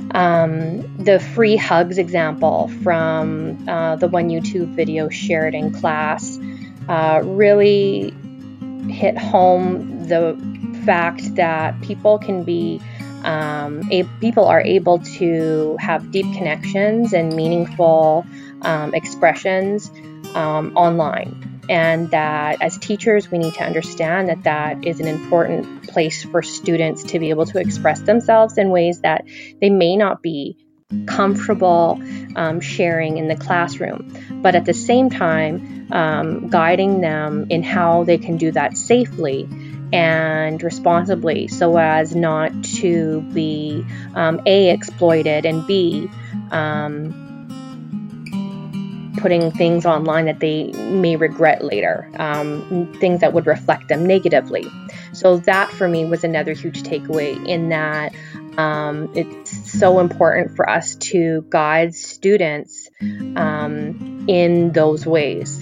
The free hugs example from the one YouTube video shared in class really hit home the fact that people are able to have deep connections and meaningful expressions online. And that as teachers, we need to understand that that is an important place for students to be able to express themselves in ways that they may not be comfortable sharing in the classroom, but at the same time, guiding them in how they can do that safely and responsibly so as not to be A, exploited, and B, putting things online that they may regret later, things that would reflect them negatively. So that for me was another huge takeaway, in that it's so important for us to guide students in those ways.